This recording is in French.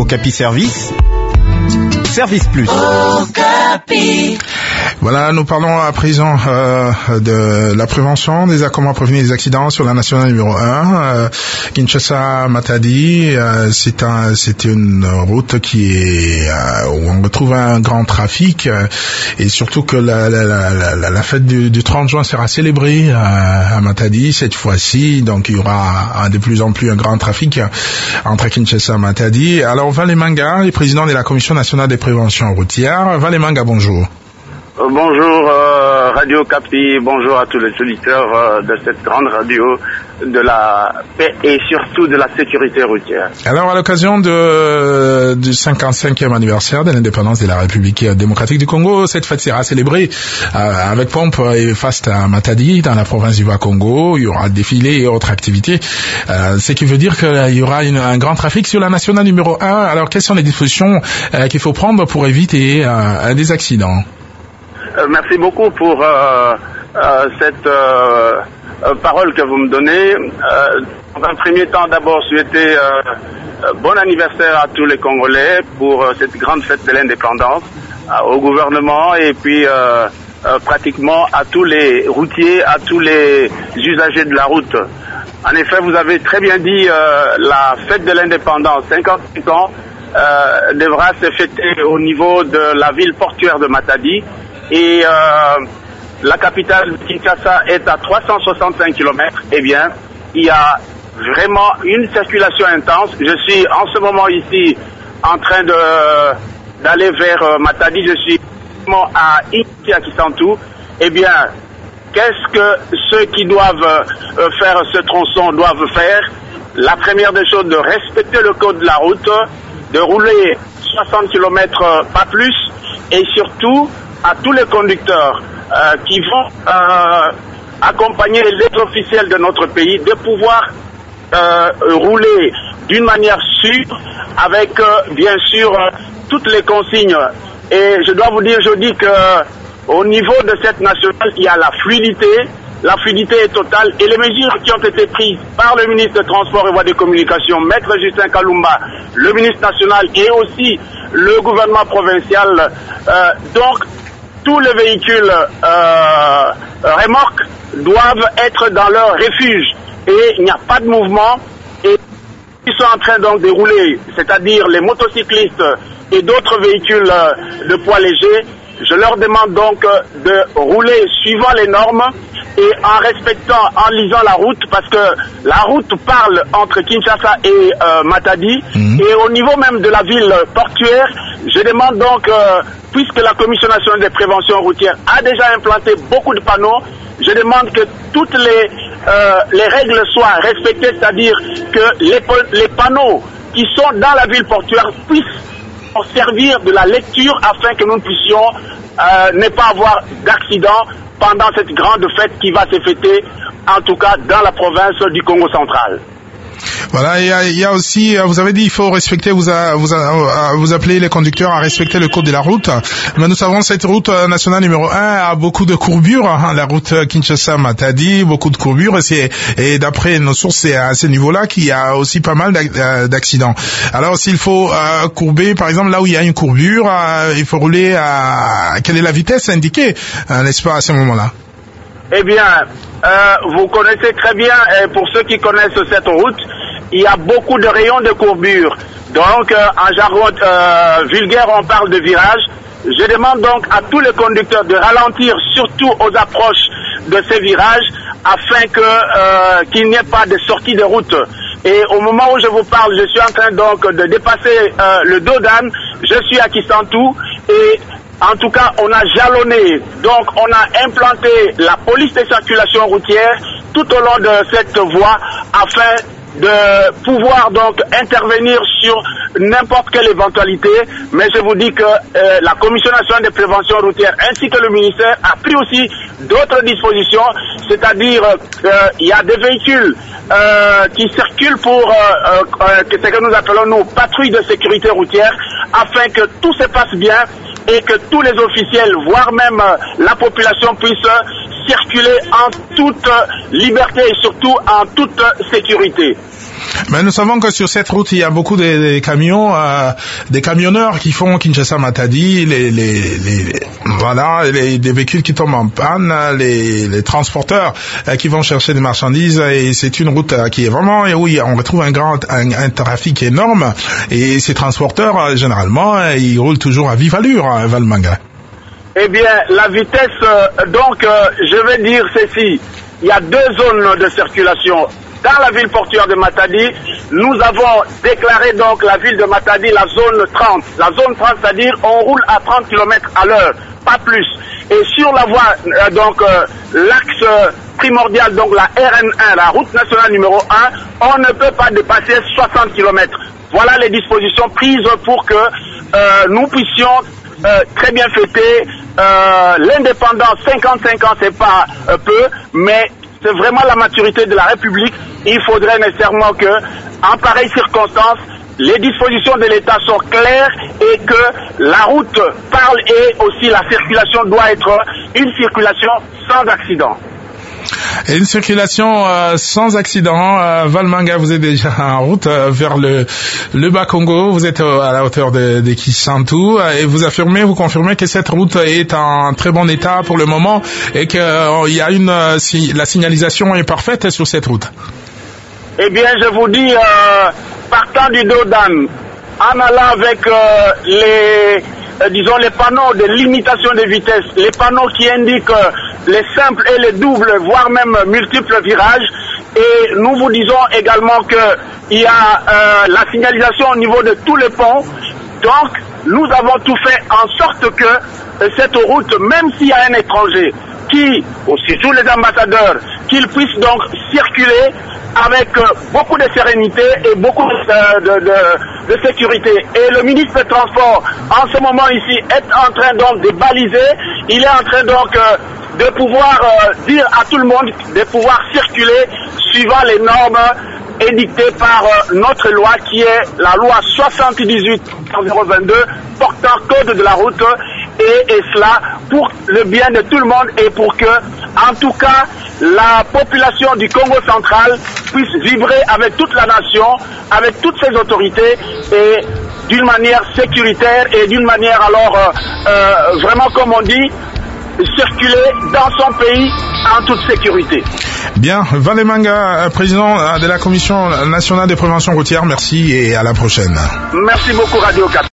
Okapi Service, Service Plus. Okapi. Voilà, nous parlons à présent de la prévention des comment prévenir les accidents sur la nationale numéro 1, Kinshasa-Matadi. C'est une route qui est où on retrouve un grand trafic et surtout que la fête du 30 juin sera célébrée à Matadi cette fois-ci, donc il y aura de plus en plus un grand trafic entre Kinshasa et Matadi. Alors Valé Manga, le président de la Commission nationale des préventions routières. Valé Manga, bonjour. Bonjour Radio Okapi, bonjour à tous les auditeurs de cette grande radio de la paix et surtout de la sécurité routière. Alors à l'occasion du 55e anniversaire de l'indépendance de la République démocratique du Congo, cette fête sera célébrée avec pompe et faste à Matadi dans la province du Bas-Congo. Il y aura défilés et autres activités, ce qui veut dire qu'il y aura un grand trafic sur la nationale numéro 1. Alors quelles sont les dispositions qu'il faut prendre pour éviter des accidents? Merci beaucoup pour cette parole que vous me donnez. Dans un premier temps, d'abord, souhaiter bon anniversaire à tous les Congolais pour cette grande fête de l'indépendance, au gouvernement et puis pratiquement à tous les routiers, à tous les usagers de la route. En effet, vous avez très bien dit, la fête de l'indépendance, 55 ans, devra se fêter au niveau de la ville portuaire de Matadi. Et la capitale Kinshasa est à 365 km, eh bien, il y a vraiment une circulation intense. Je suis en ce moment ici en train d'aller vers Matadi, je suis à Kisantou. Eh bien, qu'est-ce que ceux qui doivent faire ce tronçon doivent faire? La première des choses, de respecter le code de la route, de rouler 60 km, pas plus, et surtout à tous les conducteurs qui vont accompagner les officiels de notre pays de pouvoir rouler d'une manière sûre avec bien sûr toutes les consignes. Et je dois vous dire, je dis que au niveau de cette nationale, il y a la fluidité. La fluidité est totale et les mesures qui ont été prises par le ministre des Transports et Voies de Communication, Maître Justin Kalumba, le ministre national et aussi le gouvernement provincial. Donc, tous les véhicules remorques doivent être dans leur refuge et il n'y a pas de mouvement. Et ils sont en train donc de rouler, c'est-à-dire les motocyclistes et d'autres véhicules de poids légers. Je leur demande donc de rouler suivant les normes et en respectant, en lisant la route, parce que la route parle entre Kinshasa et Matadi. Et au niveau même de la ville portuaire, je demande donc, puisque la Commission nationale des préventions routières a déjà implanté beaucoup de panneaux, je demande que toutes les règles soient respectées, c'est-à-dire que les panneaux qui sont dans la ville portuaire puissent servir de la lecture afin que nous puissions ne pas avoir d'accident pendant cette grande fête qui va se fêter, en tout cas dans la province du Congo central. Voilà, il y a aussi, vous avez dit, il faut respecter, vous appelez les conducteurs à respecter le code de la route. Mais nous savons cette route nationale numéro 1 a beaucoup de courbures, la route Kinshasa-Matadi, beaucoup de courbures, et d'après nos sources, c'est à ce niveau-là qu'il y a aussi pas mal d'accidents. Alors, s'il faut courber, par exemple, là où il y a une courbure, il faut rouler quelle est la vitesse indiquée, n'est-ce pas, à ce moment-là? Eh bien, vous connaissez très bien, et pour ceux qui connaissent cette route, il y a beaucoup de rayons de courbure. Donc, en jargon vulgaire, on parle de virage. Je demande donc à tous les conducteurs de ralentir, surtout aux approches de ces virages, afin qu'il n'y ait pas de sortie de route. Et au moment où je vous parle, je suis en train donc de dépasser le Dodan. Je suis à Kisantou et en tout cas, on a jalonné, donc on a implanté la police de circulation routière tout au long de cette voie afin de pouvoir donc intervenir sur n'importe quelle éventualité. Mais je vous dis que la Commission nationale de prévention routière ainsi que le ministère a pris aussi d'autres dispositions, c'est-à-dire il y a des véhicules qui circulent pour ce que nous appelons nous patrouilles de sécurité routière afin que tout se passe bien et que tous les officiels, voire même la population puissent circuler en toute liberté et surtout en toute sécurité. Mais nous savons que sur cette route, il y a beaucoup de camions, des camionneurs qui font Kinshasa-Matadi, des véhicules qui tombent en panne, les transporteurs qui vont chercher des marchandises, et c'est une route qui est vraiment, où on retrouve un trafic énorme, et ces transporteurs, généralement, ils roulent toujours à vive allure, Valmanga. Eh bien, la vitesse, je vais dire ceci, il y a 2 zones de circulation. Dans la ville portuaire de Matadi, nous avons déclaré donc la ville de Matadi la zone 30. La zone 30, c'est-à-dire on roule à 30 km à l'heure, pas plus. Et sur la voie, l'axe primordial, donc la RN1, la route nationale numéro 1, on ne peut pas dépasser 60 km. Voilà les dispositions prises pour que nous puissions très bien fêter l'indépendance. 55 ans, c'est pas peu, mais c'est vraiment la maturité de la République. Il faudrait nécessairement que, en pareille circonstance, les dispositions de l'État sont claires et que la route parle et aussi la circulation doit être une circulation sans accident. Et une circulation sans accident. Valmanga, vous êtes déjà en route vers le Bas-Congo. Vous êtes à la hauteur de Kisantu et vous confirmez que cette route est en très bon état pour le moment et que il y a la signalisation est parfaite sur cette route. Eh bien, je vous dis, partant du Dodan, en allant avec les panneaux de limitation de vitesse, les panneaux qui indiquent les simples et les doubles, voire même multiples virages. Et nous vous disons également qu'il y a la signalisation au niveau de tous les ponts. Donc, nous avons tout fait en sorte que cette route, même s'il y a un étranger qui, aussi tous les ambassadeurs, qu'ils puissent donc circuler avec beaucoup de sérénité et beaucoup de sécurité. Et le ministre des Transports, en ce moment ici, est en train donc de baliser, il est en train donc de pouvoir dire à tout le monde de pouvoir circuler suivant les normes édictées par notre loi qui est la loi 78/022 portant code de la route et cela pour le bien de tout le monde et pour que, en tout cas, la population du Congo central puisse vibrer avec toute la nation, avec toutes ses autorités et d'une manière sécuritaire et d'une manière alors vraiment comme on dit, circuler dans son pays en toute sécurité. Bien, Valmanga, président de la Commission nationale de prévention routière, merci et à la prochaine. Merci beaucoup Radio 4.